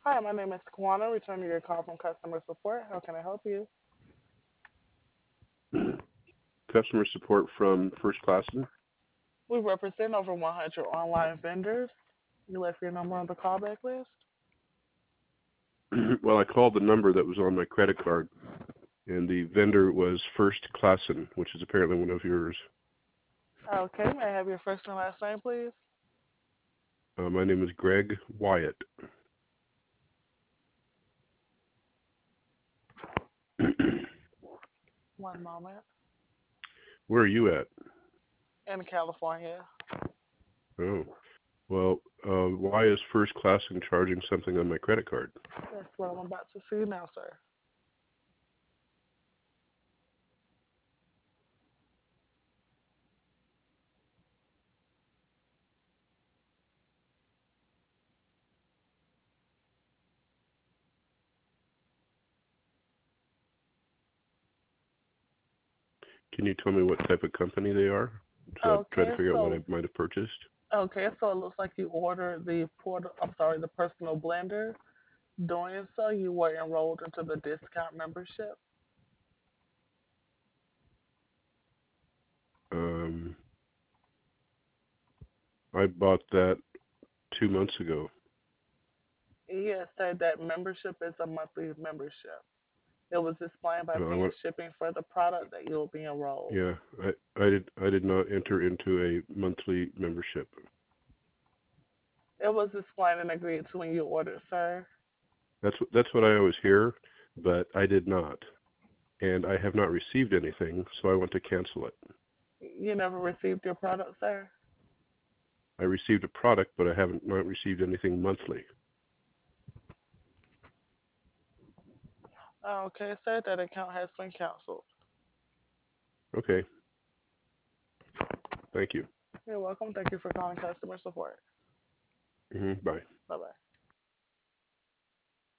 Hi, my name is Kwana, returning your call from customer support. How can I help you? Customer support from First Class. We represent over 100 online vendors. You left your number on the callback list? Well, I called the number that was on my credit card, and the vendor was First Classen, which is apparently one of yours. Okay, may I have your first and last name, please? My name is Greg Wyatt. One moment. Where are you at? In California. Oh, well, why is First Classen charging something on my credit card? That's what I'm about to see now, sir. Can you tell me what type of company they are, so I try to Okay, figure out what I so might have purchased? it looks like you ordered the personal blender. Doing so, you were enrolled into the discount membership. Um, I bought that 2 months ago. Yes, sir, that membership is a monthly membership. It was explained by I paying want, shipping for the product that you'll be enrolled. yeah, I did not enter into a monthly membership. It was explained and agreed to when you ordered, sir. That's what I always hear, but I did not, and I have not received anything, so I want to cancel it. You never received your product, sir? I received a product, but I haven't not received anything monthly. Okay, sir, that account has been canceled. Okay, thank you. You're welcome. Thank you for calling customer support. Bye. Bye bye.